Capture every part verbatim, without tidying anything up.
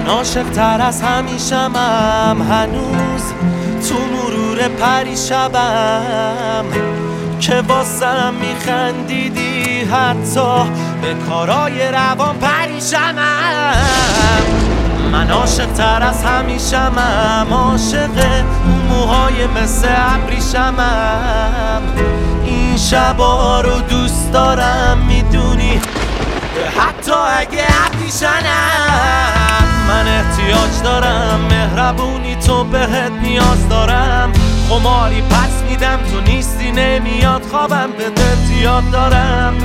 من عاشق تر از همیشمم، هنوز تو مرور پریشبم که واسم میخندیدی، حتی به کارای روان پریشمم. من عاشق تر از همیشمم، عاشق اون موهای مثل ابریشمم. این شبا رو دوست دارم میدونی، حتی اگه ابریشمم. من احتیاج دارم مهربونی تو، بهت نیاز دارم. خماری پس میدم تو نیستی، نمیاد خوابم بده، یاد دارم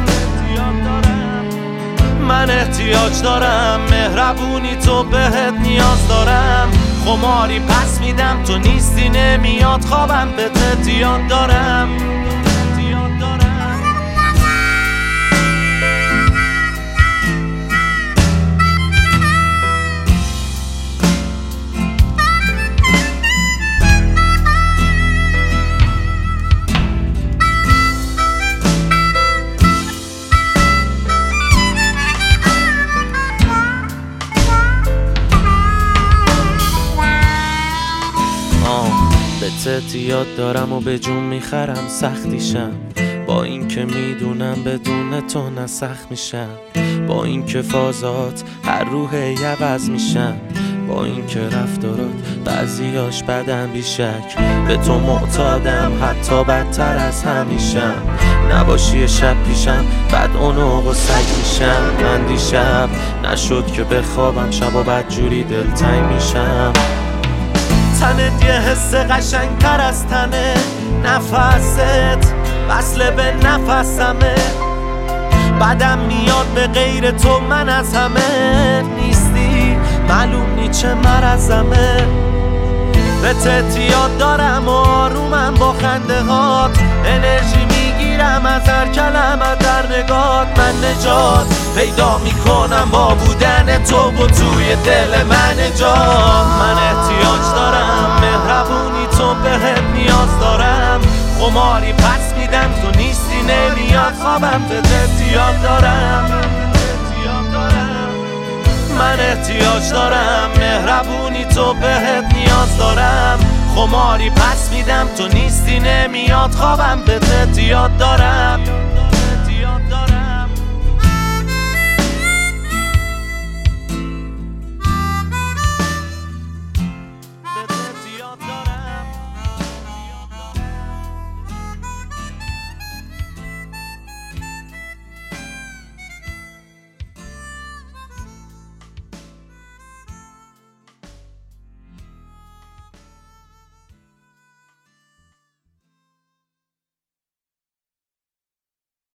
من احتیاج دارم مهربونی تو، بهت نیاز دارم. خماری پس میدم تو نیستی، نمیاد خوابم بده، یاد دارم ست یاد دارم و به جون میخرم سختیشم، با این که میدونم بدون تو نسخ میشم، با این که فازات هر روح یوز میشم، با این که رفتارات بعضیاش بدم بیشک. به تو معتادم حتی بدتر از همیشم، نباشی شب پیشم بد اونوق و سگ میشم. من دیشب نشد که بخوابم، شب و بدجوری دلتنگ میشم. تنت یه حس قشنگتر از تنه، نفست وصله به نفسمه. بدم میاد به غیر تو، من از همه نیستی، معلوم نی چه مرزمه. به تتیاد دارم و آرومم با خنده هات، انرژی میگیرم از هر کلمه در نگات. من نجات پیدا میکنم با بودن تو و توی دل من نجات. من احتیاج دارم مهربونی تو، بهت نیاز دارم. خماری پس میدم تو نیستی، نمیاد خوابم بده، یاد دارم من احتیاج دارم مهربونی تو، بهت نیاز دارم. خماری پس میدم تو نیستی، نمیاد خوابم بده، یاد دارم